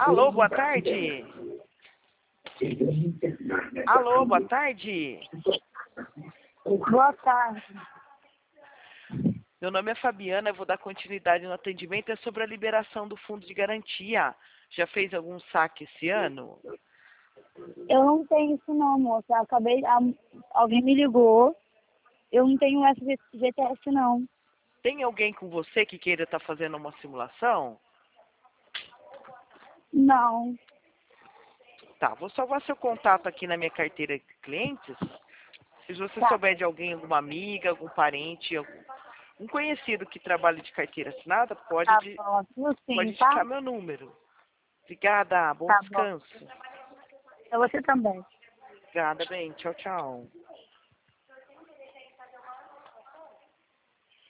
Alô, boa tarde. Alô, boa tarde. Boa tarde. Meu nome é Fabiana, eu vou dar continuidade no atendimento. É sobre a liberação do fundo de garantia. Já fez algum saque esse ano? Eu não tenho isso não, moça. Eu acabei, alguém me ligou. Eu não tenho FGTS não. Tem alguém com você que queira estar fazendo uma simulação? Não. Tá, vou salvar seu contato aqui na minha carteira de clientes. Se você Tá. souber de alguém, alguma amiga, algum parente, um conhecido que trabalha de carteira assinada, Tá bom. pode Sim, indicar tá? meu número. Obrigada, bom Tá bom. descanso. Pra você também. Obrigada, bem. Tchau, tchau.